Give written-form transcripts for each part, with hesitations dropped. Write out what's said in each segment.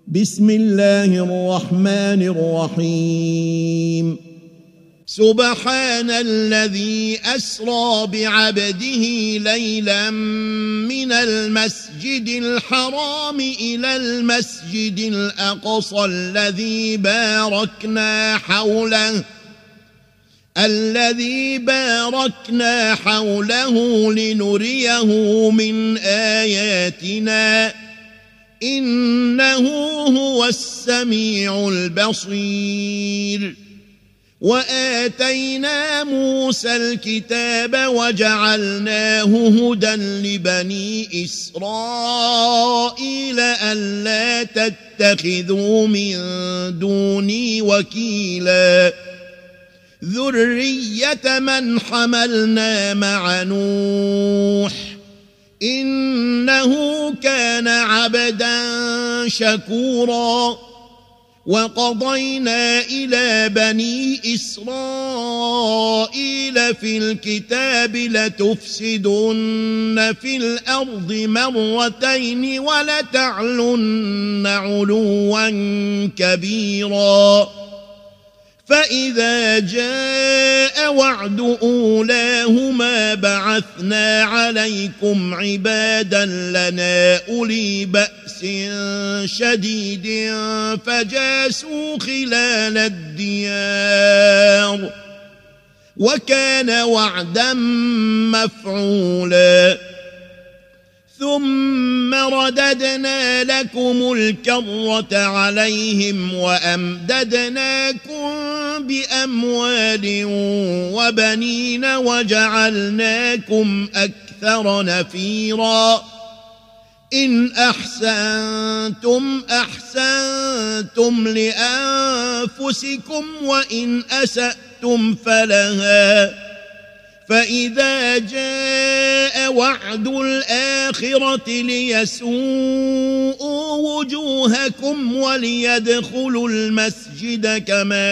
بسم الله الرحمن الرحيم سبحان الذي أسرى بعبده ليلا من المسجد الحرام إلى المسجد الأقصى الذي باركنا حوله لنريه من آياتنا إنه هو السميع البصير وآتينا موسى الكتاب وجعلناه هدى لبني إسرائيل ألا تتخذوا من دوني وكيلا ذرية من حملنا مع نوح إنه كان عبدا شكورا وقضينا إلى بني إسرائيل في الكتاب لتفسدن في الأرض مرتين ولتعلن علوا كبيرا فإذا جاء وعد أولاهما بعثنا عليكم عبادا لنا أولي بأس شديد فجاسوا خلال الديار وكان وعدا مفعولا ثم رددنا لكم الكرة عليهم وأمددناكم بأموال وبنين وجعلناكم أكثر نفيرا إن أحسنتم أحسنتم لأنفسكم وإن أسأتم فلها فإذا جاء وعد الآخرة ليسوءوا وجوهكم وليدخلوا المسجد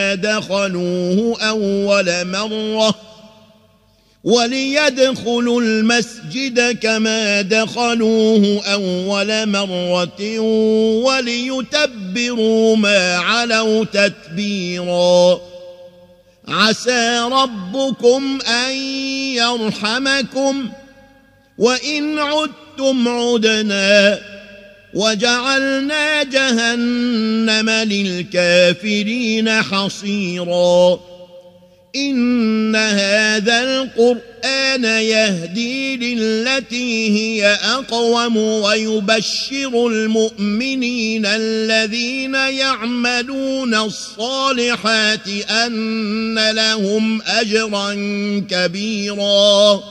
كما دخلوه أول مرة وليتبروا ما علوا تتبيرا عسى ربكم أن يرحمكم وإن عدتم عدنا وجعلنا جهنم للكافرين حصيرا إن هذا القرآن يهدي للتي هي أقوم ويبشر المؤمنين الذين يعملون الصالحات أن لهم أجرا كبيرا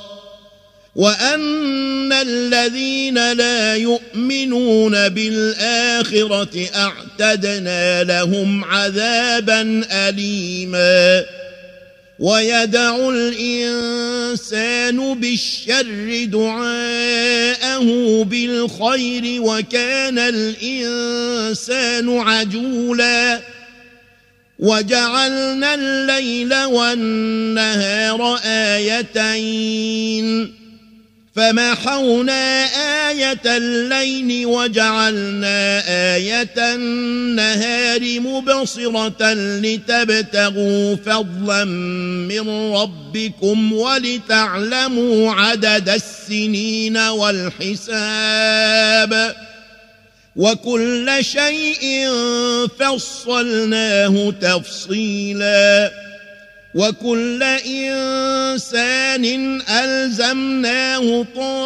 وأن الذين لا يؤمنون بالآخرة أعتدنا لهم عذابا أليما ويدع الإنسان بالشر دعاءه بالخير وكان الإنسان عجولا وجعلنا الليل والنهار آيتين فمحونا آية الليل وجعلنا آية النهار مبصرة لتبتغوا فضلا من ربكم ولتعلموا عدد السنين والحساب وكل شيء فصلناه تفصيلا وكل إنسان ألزمناه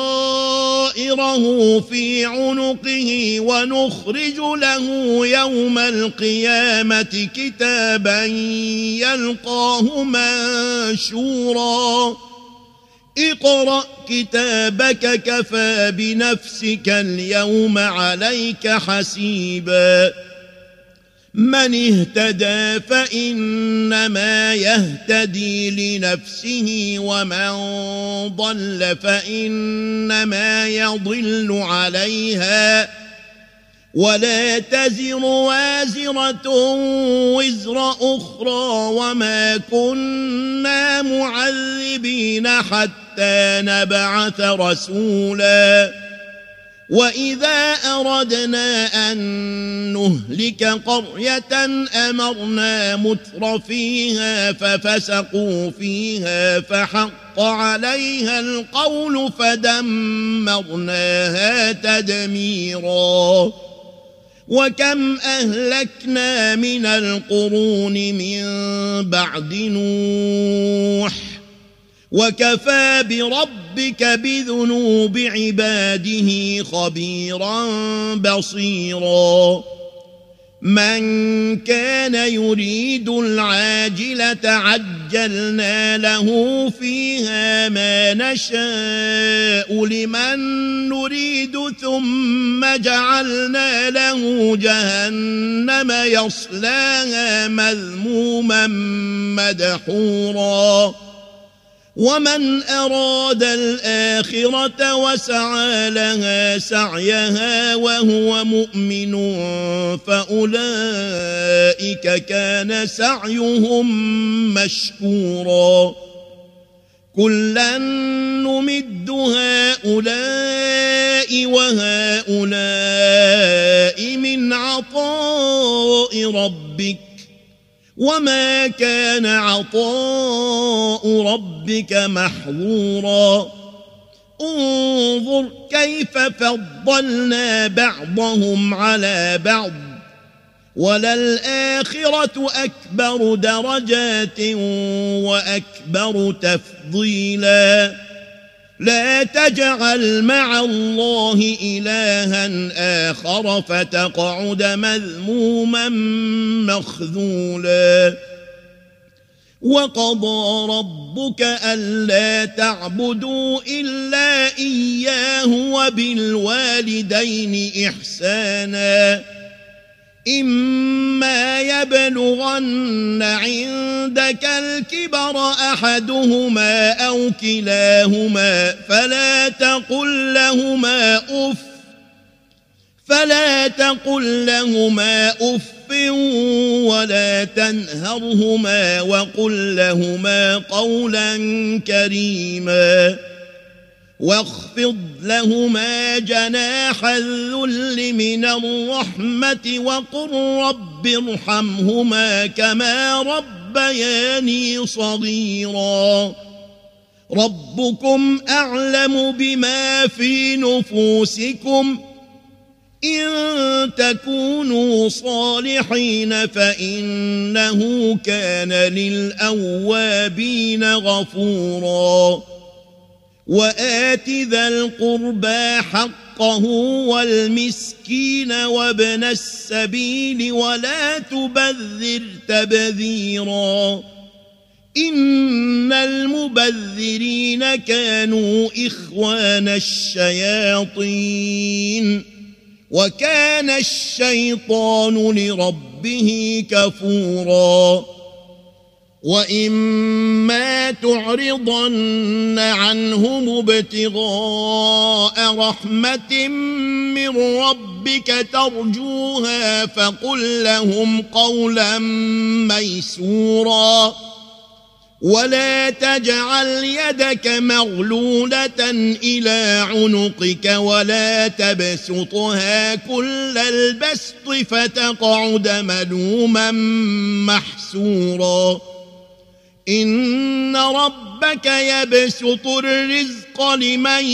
طائره في عنقه ونخرج له يوم القيامة كتابا يلقاه منشورا اقرأ كتابك كفى بنفسك اليوم عليك حسيبا من اهتدى فإنما يهتدي لنفسه ومن ضل فإنما يضل عليها ولا تزر وازرة وزر أخرى وما كنا معذبين حتى نبعث رسولا وإذا أردنا أن نهلك قرية أمرنا متر فيها ففسقوا فيها فحق عليها القول فدمرناها تدميرا وكم أهلكنا من القرون من بعد نوح وكفى بربك بذنوب عباده خبيرا بصيرا من كان يريد العاجلة عجلنا له فيها ما نشاء لمن نريد ثم جعلنا له جهنم يصلاها مذموما مدحورا ومن أراد الآخرة وسعى لها سعيها وهو مؤمن فأولئك كان سعيهم مشكورا كلا نمد هؤلاء وهؤلاء من عطاء ربك وما كان عطاء ربك محظورا انظر كيف فضلنا بعضهم على بعض وللآخرة أكبر درجات وأكبر تفضيلا لا تجعل مع الله إلها آخر فتقعد مذموما مخذولا وقضى ربك ألا تعبدوا إلا إياه وبالوالدين إحسانا إما يبلغن عندك الكبر أحدهما أو كلاهما فلا تقل لهما أف ولا تنهرهما وقل لهما قولا كريما واخفض لهما جناح الذل من الرحمة وقل رب ارحمهما كما ربياني صغيرا ربكم أعلم بما في نفوسكم إن تكونوا صالحين فإنه كان للأوابين غفورا وآت ذا القربى حقه والمسكين وابن السبيل ولا تبذر تبذيرا إن المبذرين كانوا إخوان الشياطين وكان الشيطان لربه كفورا وإما تعرضن عنهم ابتغاء رحمة من ربك ترجوها فقل لهم قولا ميسورا ولا تجعل يدك مغلولة إلى عنقك ولا تبسطها كل البسط فتقعد ملوما محسورا إن ربك يبسط الرزق لمن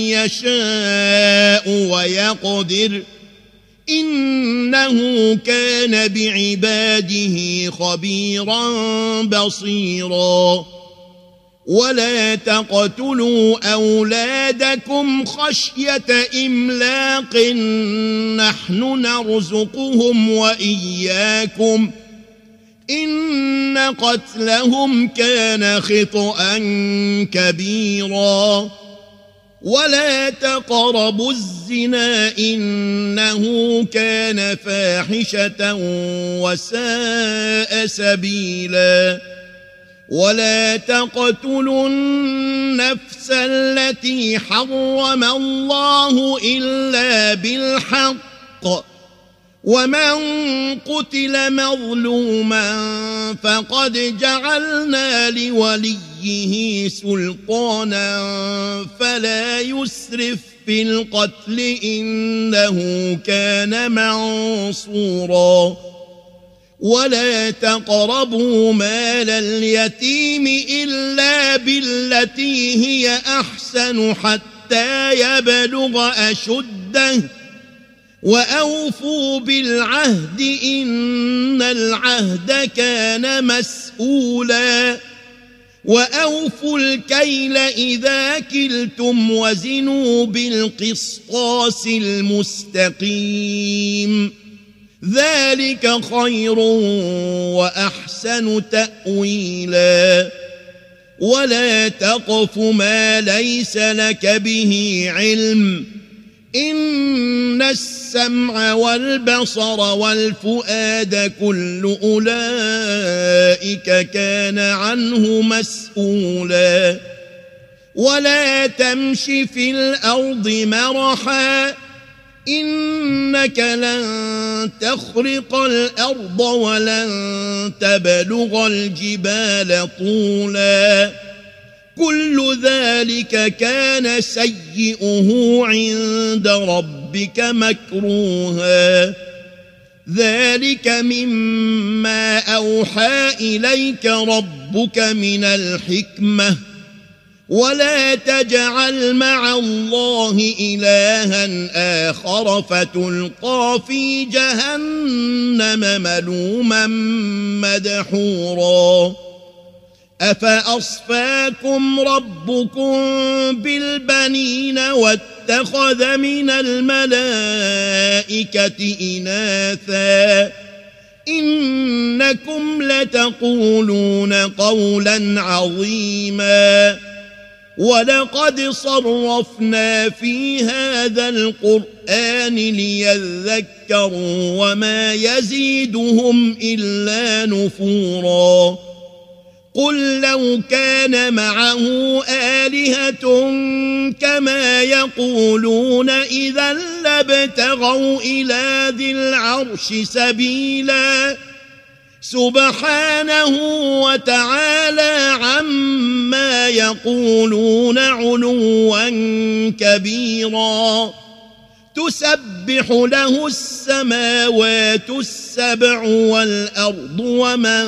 يشاء ويقدر إنه كان بعباده خبيرا بصيرا ولا تقتلوا أولادكم خشية إملاق نحن نرزقهم وإياكم إن قتلهم كان خطأ كبيرا ولا تقربوا الزنا إنه كان فاحشة وساء سبيلا ولا تقتلوا النفس التي حرم الله إلا بالحق ومن قتل مظلوما فقد جعلنا لوليه سلطانا فلا يسرف في القتل إنه كان منصورا ولا تقربوا مال اليتيم إلا بالتي هي أحسن حتى يبلغ أشده وأوفوا بالعهد إن العهد كان مسؤولا وأوفوا الكيل إذا كلتم وزنوا بالقسطاس المستقيم ذلك خير وأحسن تأويلا ولا تقف ما ليس لك به علم إن السمع والبصر والفؤاد كل أولئك كان عنه مسؤولا ولا تمش في الأرض مرحا إنك لن تخرق الأرض ولن تبلغ الجبال طولا كل ذلك كان سيئه عند ربك مكروها ذلك مما أوحى إليك ربك من الحكمة ولا تجعل مع الله إلها آخر فتلقى في جهنم ملوما مدحورا أفأصفاكم ربكم بالبنين واتخذ من الملائكة إناثا إنكم لتقولون قولا عظيما ولقد صرفنا في هذا القرآن ليذكروا وما يزيدهم إلا نفورا قل لو كان معه آلهة كما يقولون إذا لابتغوا إلى ذي العرش سبيلا سبحانه وتعالى عما يقولون علوا كبيرا تسبح له السماوات السبع والأرض ومن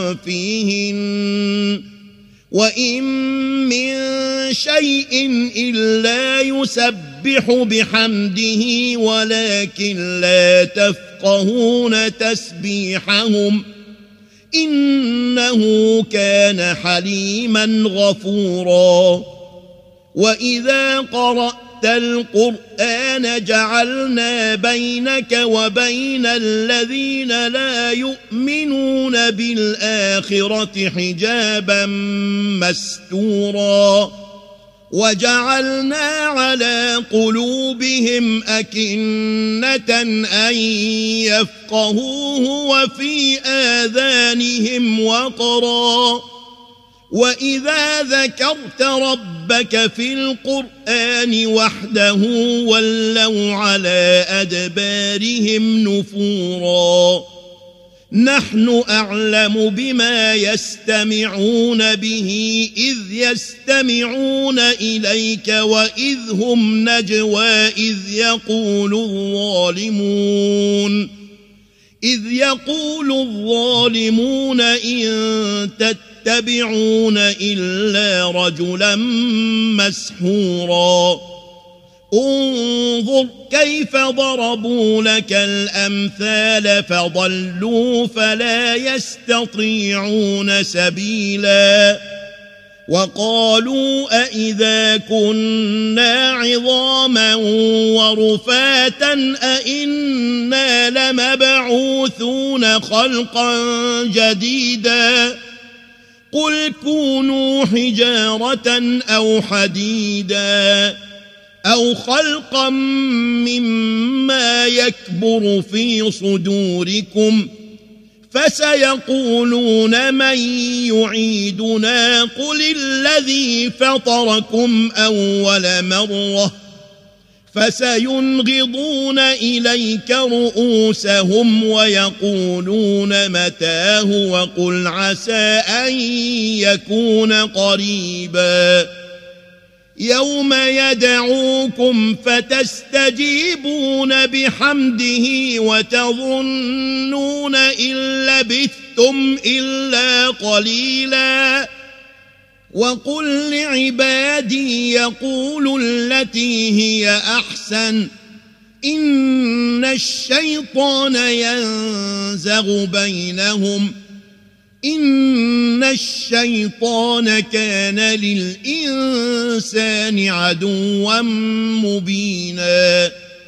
فيهن وإن من شيء إلا يسبح بحمده ولكن لا تفقهون تسبيحهم إنه كان حليما غفورا وإذا قرأت القرآن جعلنا بينك وبين الذين لا يؤمنون بالآخرة حجابا مستورا وجعلنا على قلوبهم أكنة أن يفقهوه وفي آذانهم وقرا وإذا ذكرت ربك في القرآن وحده ولوا على أدبارهم نفورا نحن أعلم بما يستمعون به إذ يستمعون إليك وإذ هم نجوى إذ يقول الظالمون إن تتبعون إلا رجلا مسحورا انظر كيف ضربوا لك الأمثال فضلوا فلا يستطيعون سبيلا وقالوا أئذا كنا عظاما ورفاتا أئنا لمبعوثون خلقا جديدا قل كونوا حجارة أو حديدا أو خلقا مما يكبر في صدوركم فسيقولون من يعيدنا قل الذي فطركم أول مرة فسينغضون إليك رؤوسهم ويقولون متاه وقل عسى أن يكون قريبا يوم يدعوكم فتستجيبون بحمده وتظنون إن لبثتم إلا قليلا وقل لعبادي يقولوا التي هي أحسن إن الشيطان ينزغ بينهم إن الشيطان كان للإنسان عدوا مبينا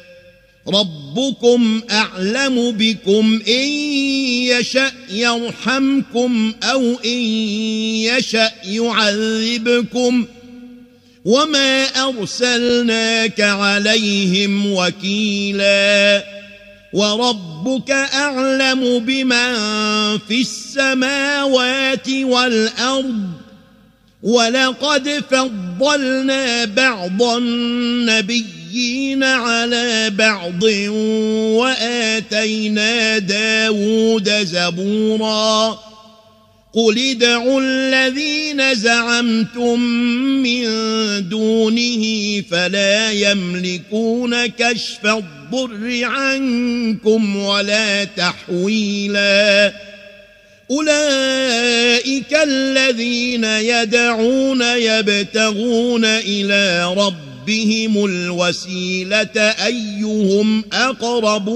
ربكم أعلم بكم إن يشأ يرحمكم أو إن يشأ يعذبكم وما أرسلناك عليهم وكيلا وربك أعلم بمن في السماوات والأرض ولقد فضلنا بعض النبيين على بعض وآتينا داود زبورا قل ادعوا الذين زعمتم من دونه فلا يملكون كشف الضر عنكم ولا تحويلا أولئك الذين يدعون يبتغون إلى ربهم الوسيلة أيهم أقرب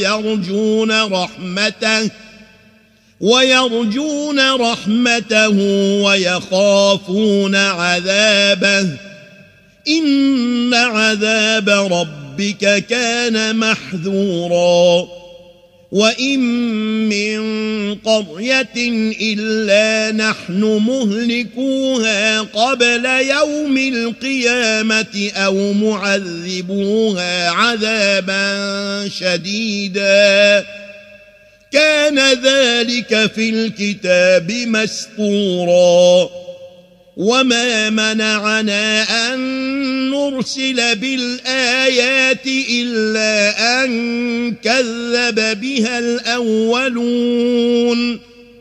ويرجون رحمته ويخافون عذابه إن عذاب ربك كان محذورا وإن من قرية إلا نحن مهلكوها قبل يوم القيامة أو معذبوها عذابا شديدا كان ذلك في الكتاب مسطورا وما منعنا أن نرسل بالآيات إلا أن كذب بها الأولون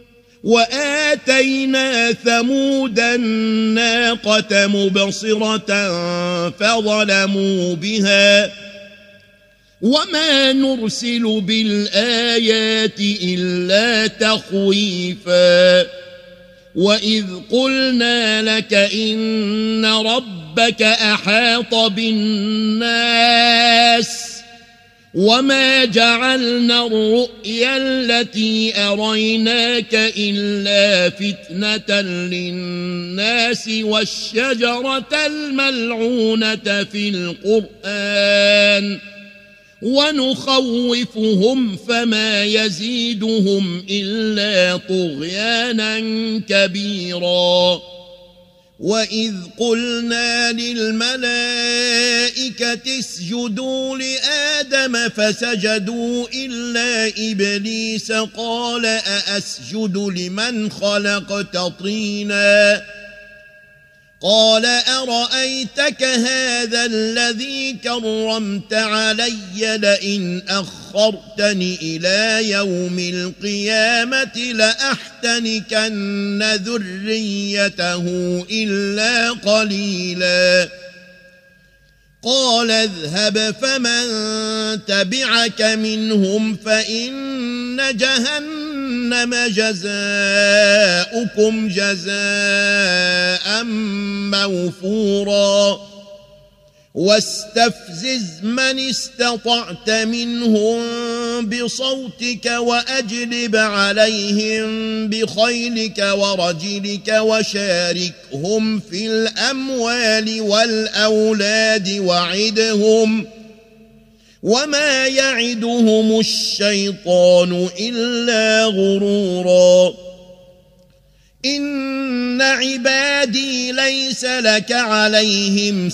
وآتينا ثمود الناقة مبصرة فظلموا بها وما نرسل بالآيات إلا تخويفا وإذ قلنا لك إن ربك أحاط بالناس وما جعلنا الرؤيا التي أريناك إلا فتنة للناس والشجرة الملعونة في القرآن ونخوفهم فما يزيدهم إلا طغيانا كبيرا وإذ قلنا للملائكة اسجدوا لآدم فسجدوا إلا إبليس قال أأسجد لمن خلقت طينا قال أرأيتك هذا الذي كرمت علي لئن أخرتني إلى يوم القيامة لأحتنكن ذريته إلا قليلا قال اذهب فمن تبعك منهم فإن جهنم جزاؤكم جزاء موفورا واستفزز من استطعت منهم بصوتك وأجلب عليهم بخيلك ورجلك وشاركهم في الأموال والأولاد وعدهم وما يعدهم الشيطان إلا غرورا إن عبادي ليس لك عليهم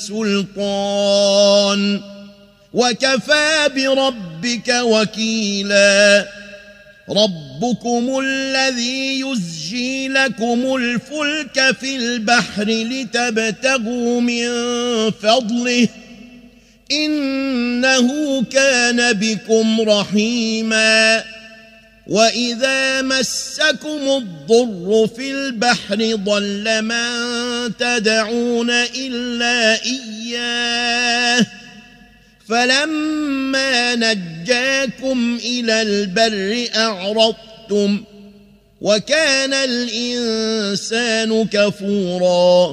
سلطان وكفى بربك وكيلا ربكم الذي يزجي لكم الفلك في البحر لتبتغوا من فضله إنه كان بكم رحيما وإذا مسكم الضر في البحر ضل من تدعون إلا إياه فلما نجاكم إلى البر أعرضتم وكان الإنسان كفورا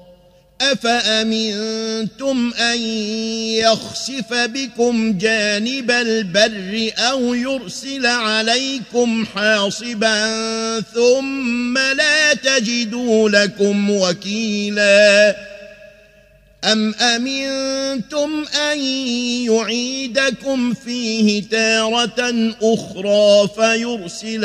أفأمنتم أن يخسف بكم جانب البر أو يرسل عليكم حاصبا ثم لا تجدوا لكم وكيلا أم أمنتم أن يعيدكم فيه تارة أخرى فيرسل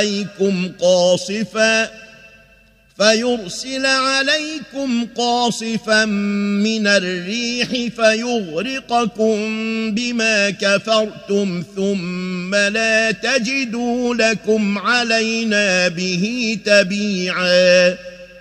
عليكم قاصفا من الريح فيغرقكم بما كفرتم ثم لا تجدوا لكم علينا به تبيعا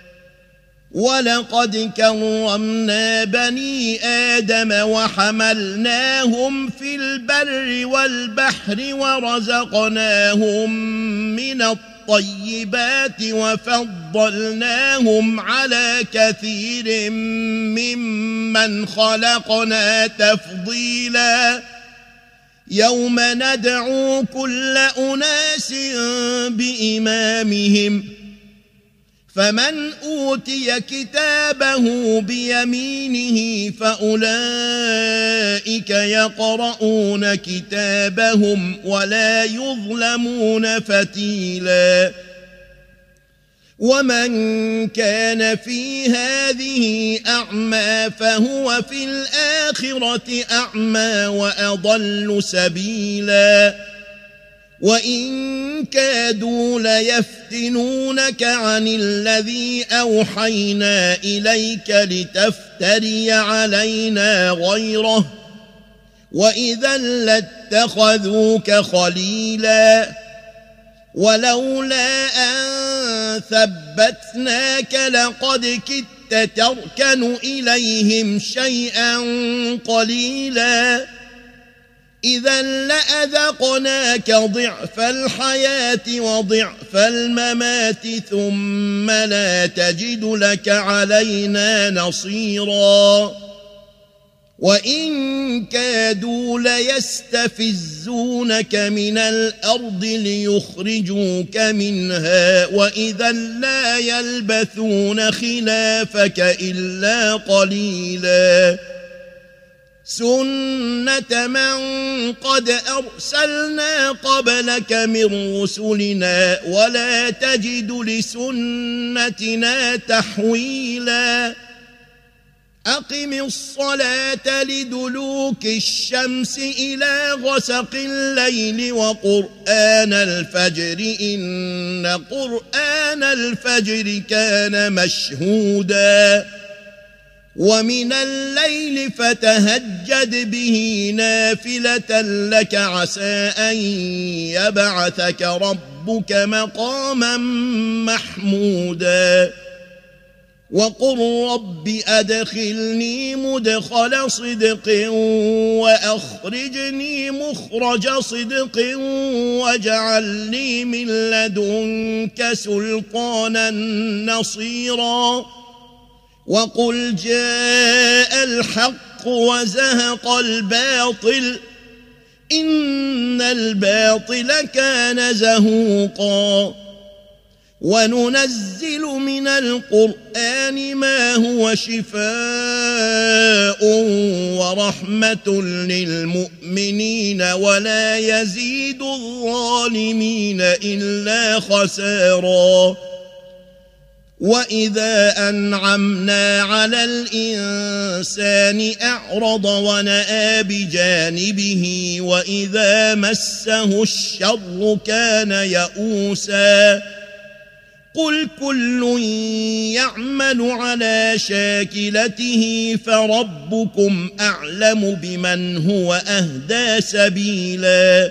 ولقد كرمنا بني آدم وحملناهم في البر والبحر ورزقناهم من الطيبات وفضلناهم على كثير ممن خلقنا تفضيلا يوم ندعو كل أناس بإمامهم فمن أوتي كتابه بيمينه فأولئك يقرؤون كتابهم ولا يظلمون فتيلا ومن كان في هذه أعمى فهو في الآخرة أعمى وأضل سبيلا وإن كادوا ليفتنونك عن الذي أوحينا إليك لتفتري علينا غيره وإذا لاتخذوك خليلا ولولا أن ثبتناك لقد كدت تركن إليهم شيئا قليلا إذا لأذقناك ضعف الحياة وضعف الممات ثم لا تجد لك علينا نصيرا وإن كادوا ليستفزونك من الأرض ليخرجوك منها وإذا لا يلبثون خلافك إلا قليلا سنة من قد أرسلنا قبلك من رسلنا ولا تجد لسنتنا تحويلا أقم الصلاة لدلوك الشمس إلى غسق الليل وقرآن الفجر إن قرآن الفجر كان مشهودا ومن الليل فتهجد به نافلة لك عسى أن يبعثك ربك مقاما محمودا وقل رب أدخلني مدخل صدق وأخرجني مخرج صدق واجعل لي من لدنك سلطانا نصيرا وقل جاء الحق وزهق الباطل إن الباطل كان زهوقا وننزل من القرآن ما هو شفاء ورحمة للمؤمنين ولا يزيد الظالمين إلا خسارا وإذا أنعمنا على الإنسان أعرض ونأى بجانبه وإذا مسه الشر كان يئوسا قل كل يعمل على شاكلته فربكم أعلم بمن هو أهدى سبيلا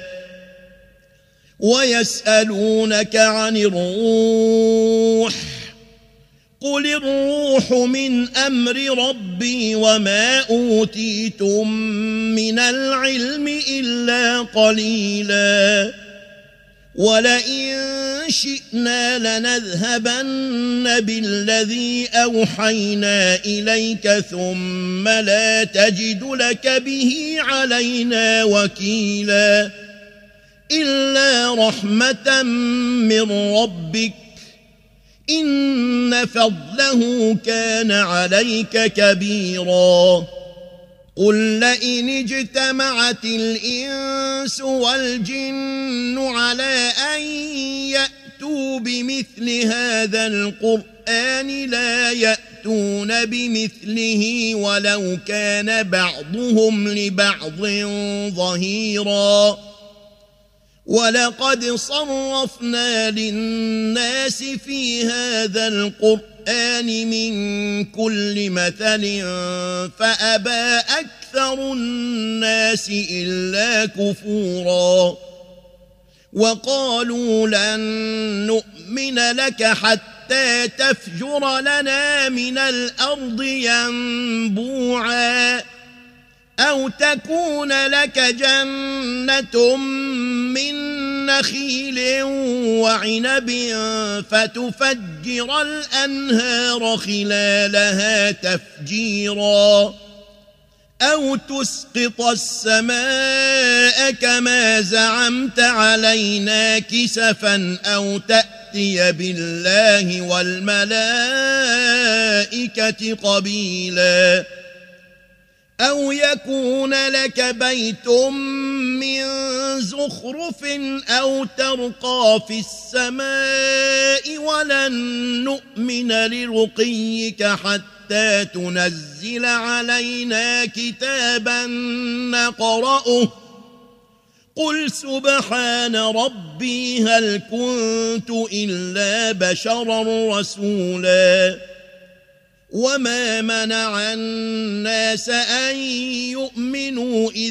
ويسألونك عن الروح قل الروح من أمر ربي وما أوتيتم من العلم إلا قليلا ولئن شئنا لنذهبن بالذي أوحينا إليك ثم لا تجد لك به علينا وكيلا إلا رحمة من ربك إن فضله كان عليك كبيرا قل لئن اجتمعت الإنس والجن على أن يأتوا بمثل هذا القرآن لا يأتون بمثله ولو كان بعضهم لبعض ظهيرا ولقد صرفنا للناس في هذا القرآن من كل مثل فأبى أكثر الناس إلا كفورا وقالوا لن نؤمن لك حتى تفجر لنا من الأرض ينبوعا أو تكون لك جنة من نخيل وعنب فتفجر الأنهار خلالها تفجيرا أو تسقط السماء كما زعمت علينا كسفا أو تأتي بالله والملائكة قبيلا أو يكون لك بيت من زخرف أو ترقى في السماء ولن نؤمن لرقيك حتى تنزل علينا كتابا نقرأه قل سبحان ربي هل كنت إلا بشرا رسولا وما منع الناس أن يؤمنوا إذ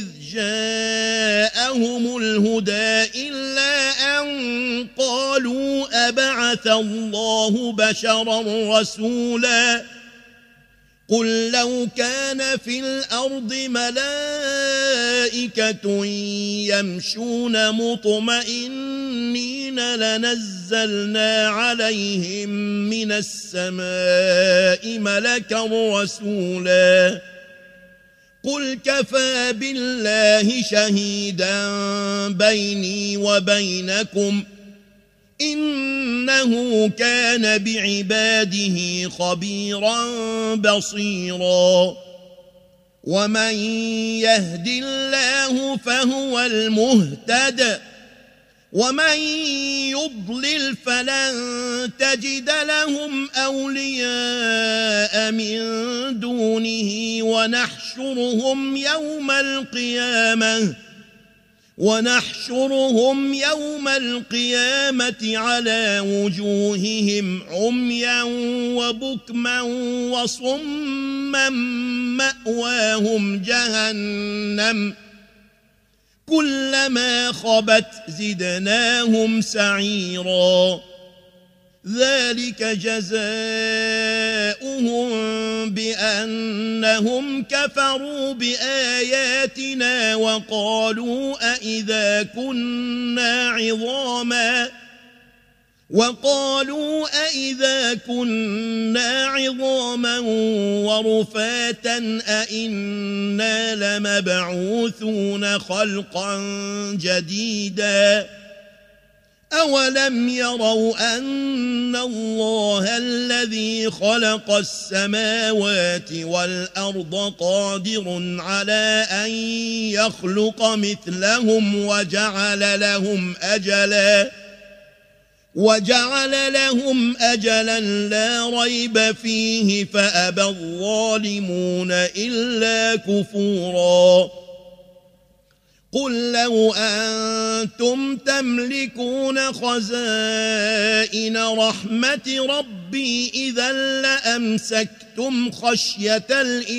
جاءهم الهدى إلا أن قالوا أبعث الله بشرا رسولا قل لو كان في الأرض ملائكة يمشون مطمئنين لنزلنا عليهم من السماء ملكا رسولا قل كفى بالله شهيدا بيني وبينكم إنه كان بعباده خبيرا بصيرا ومن يهد الله فهو المهتد ومن يضلل فلن تجد لهم أولياء من دونه ونحشرهم يوم القيامة على وجوههم عميا وبكما وصما مأواهم جهنم كلما خبت زدناهم سعيرا ذلك جزاؤهم بأنهم كفروا بآياتنا وقالوا أئذا كنا عظاما ورفاتا أئنا لمبعوثون خلقا جديدا أولم يروا أن الله الذي خلق السماوات والأرض قادر على أن يخلق مثلهم وجعل لهم أجلا لا ريب فيه فأبى الظالمون إلا كفورا قل لو أنتم تملكون خزائن رحمة ربي إذا لأمسكتم خشية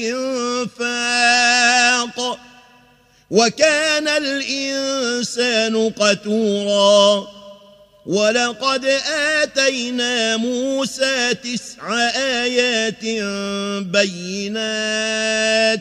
الإنفاق وكان الإنسان قتورا ولقد آتينا موسى 9 آيات بينات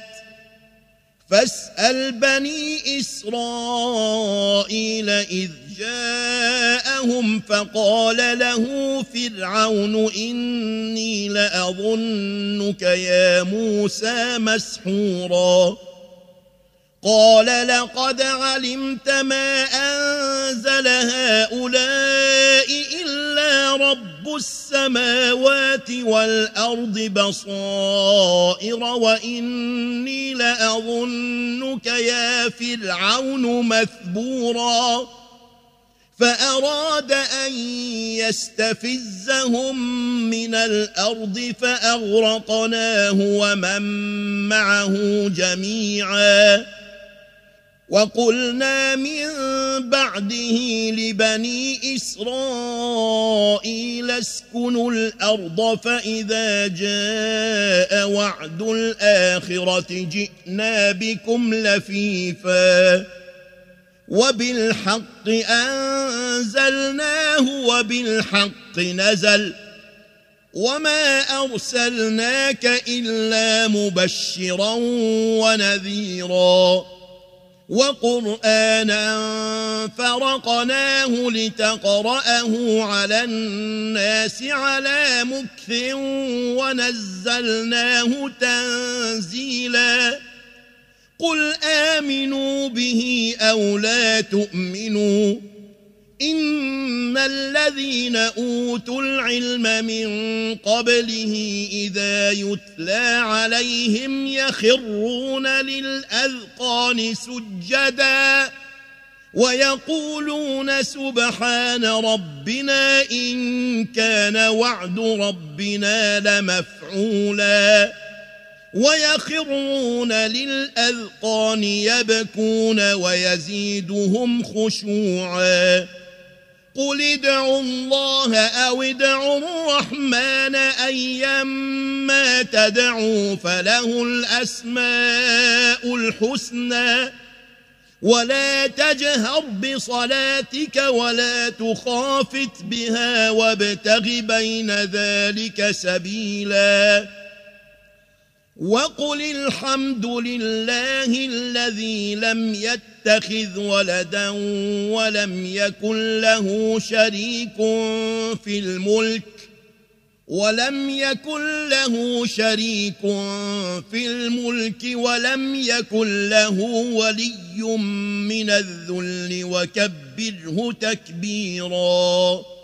فاسأل بني إسرائيل إذ جاءهم فقال له فرعون إني لأظنك يا موسى مسحورا قال لقد علمت ما أنزل هؤلاء إلا رب السماوات والأرض بصائر وإني لأظنك يا فرعون مثبورا فأراد أن يستفزهم من الأرض فأغرقناه ومن معه جميعا وقلنا من بعده لبني إسرائيل اسكنوا الأرض فإذا جاء وعد الآخرة جئنا بكم لفيفا وبالحق أنزلناه وبالحق نزل وما أرسلناك إلا مبشرا ونذيرا وقرآنا فرقناه لتقرأه على الناس على مكث ونزلناه تنزيلا قل آمنوا به أو لا تؤمنوا إن الذين أوتوا العلم من قبله إذا يتلى عليهم يخرون للأذقان سجدا ويقولون سبحان ربنا إن كان وعد ربنا لمفعولا ويخرون للأذقان يبكون ويزيدهم خشوعا قل ادعوا الله أو ادعوا الرحمن أيما تدعوا فله الأسماء الحسنى ولا تجهر بصلاتك ولا تخافت بها وابتغ بين ذلك سبيلا وقل الحمد لله الذي لم يتخذ ولدا ولم يكن له شريك في الملك ولم يكن له ولي من الذل وكبره تكبيرا